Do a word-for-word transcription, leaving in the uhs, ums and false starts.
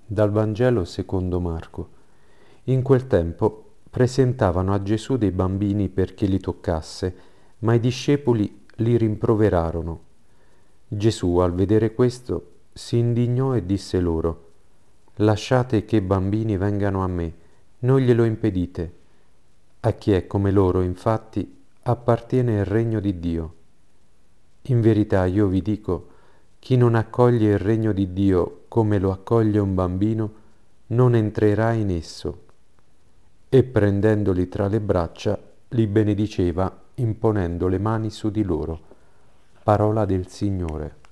Dal Vangelo secondo Marco. In quel tempo presentavano a Gesù dei bambini perché li toccasse, ma i discepoli li rimproverarono. Gesù, al vedere questo, si indignò e disse loro: «Lasciate che i bambini vengano a me, non glielo impedite. A chi è come loro, infatti, appartiene il regno di Dio. In verità io vi dico, chi non accoglie il regno di Dio come lo accoglie un bambino, non entrerà in esso». E prendendoli tra le braccia, li benediceva, imponendo le mani su di loro. Parola del Signore.